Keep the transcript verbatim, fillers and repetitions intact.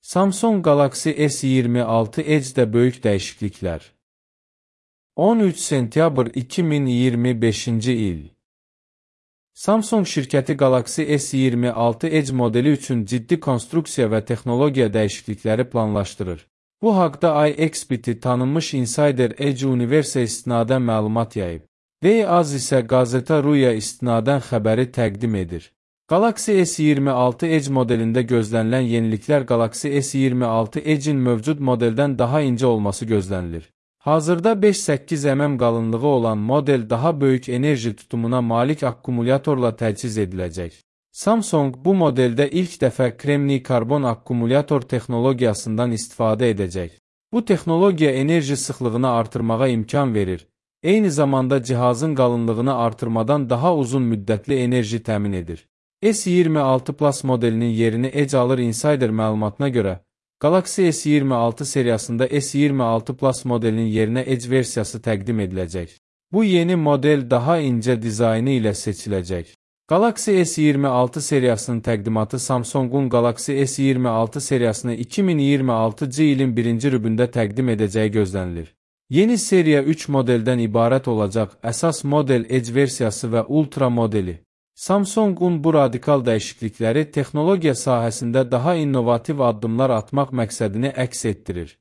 Samsung Galaxy S iyirmi altı Edge-də böyük dəyişikliklər. on üç sentyabr iki min iyirmi beşinci il. Samsung şirkəti Galaxy S iyirmi altı Edge modeli üçün ciddi konstruksiya və texnologiya dəyişiklikləri planlaşdırır. Bu haqda iXBT tanınmış insider Edge Universe istinadən məlumat yayıb. V-Az isə Gazeta Ruya istinadən xəbəri təqdim edir. Galaxy S iyirmi altı Edge modelində gözlənilən yeniliklər Galaxy S iyirmi altı Edge-in mövcud modeldən daha incə olması gözlənilir. Hazırda beş səkkiz mm qalınlığı olan model daha böyük enerji tutumuna malik akkumulyatorla təchiz ediləcək. Samsung bu modeldə ilk dəfə kremni karbon akkumulyator texnologiyasından istifadə edəcək. Bu texnologiya enerji sıxlığını artırmağa imkan verir. Eyni zamanda cihazın qalınlığını artırmadan daha uzun müddətli enerji təmin edir. S iyirmi altı Plus modelinin yerini Edge alır. Insider məlumatına görə, Galaxy S iyirmi altı seriyasında S iyirmi altı Plus modelinin yerinə Edge versiyası təqdim ediləcək. Bu yeni model daha incə dizaynı ilə seçiləcək. Galaxy S iyirmi altı seriyasının təqdimatı Samsung'un Galaxy S iyirmi altı seriyasını iki min iyirmi altıncı ilin birinci rübündə təqdim edəcəyi gözlənilir. Yeni seriya üç modeldən ibarət olacaq, əsas model Edge versiyası və Ultra modeli. Samsung'un bu radikal dəyişiklikləri texnologiya sahəsində daha innovativ addımlar atmaq məqsədini əks etdirir.